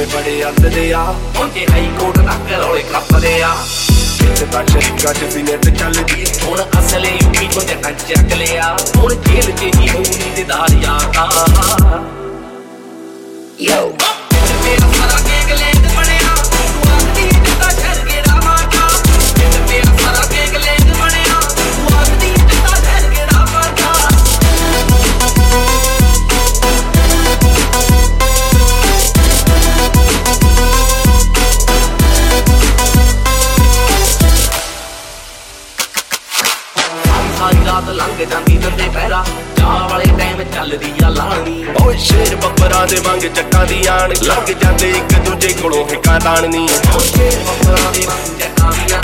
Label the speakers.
Speaker 1: ਮਾਮੇ ਬੜੇ ਅੱਧਦੇ ਆ ਪਹੁੰਚੇ ਹਾਈ ਕੋਰਟ ਤੱਕ ਰੌਲੇ ਕੱਪਦੇ ਆ ਇੱਥੇ ਤਾਂ ਸ਼ਰੀਕਾਂ ਚ ਵੀ ਨੈਟ ਚੱਲਦੀ ਹੁਣ ਅਸਲੇ ਯੂਪੀ ਤੋਂ ਜੱਟਾਂ ਚੱਕ ਲਿਆ ਹੁਣ ਜੇਲ੍ਹ ਚ ਹੀ ਹੋਣੀ ਦੇ ਦਾਰ ਯਾਰ ਯੋ ਮੇਰਾ ਸਾਰਾ ਗੈਂਗ ਲੈਂਡ ਬਣਿਆ ਤੂੰ ਆਖਦੀ ਜਿੱਦਾਂ ਸ਼ਹਿਰ ਗੇੜਾ ਮਾਰਦਾ ਮੇਰਾ ਸਾਰਾ ਗੈਂਗ ਲੈਂਡ ਬਣਿਆ ਤੂੰ ਆਖਦੀ ਜਿੱਦਾਂ ਸ਼ਹਿਰ ਗੇੜਾ ਮਾਰਦਾ ਸਾਰੀ ਰਾਤ ਲੰਘ ਜਾਂਦੀ ਦੰਦੇ ਪਹਿਰਾ ਚਾਹ ਵਾਲੇ ਟਾਈਮ ਚੱਲਦੀ ਆ ਲਾਣੀ ਓਏ ਸ਼ੇਰ ਬੱਬਰਾਂ ਦੇ ਵਾਂਗ ਜੱਟਾਂ ਦੀ ਆਣ ਲੱਗ ਜਾਂਦੇ ਇੱਕ ਦੂਜੇ ਕੋਲੋਂ ਹਿੱਕਾਂ ਤਾਣਨੀ ਓਏ ਸ਼ੇਰ ਬੱਬਰਾਂ ਦੇ ਵਾਂਗ ਜੱਟਾਂ ਦੀ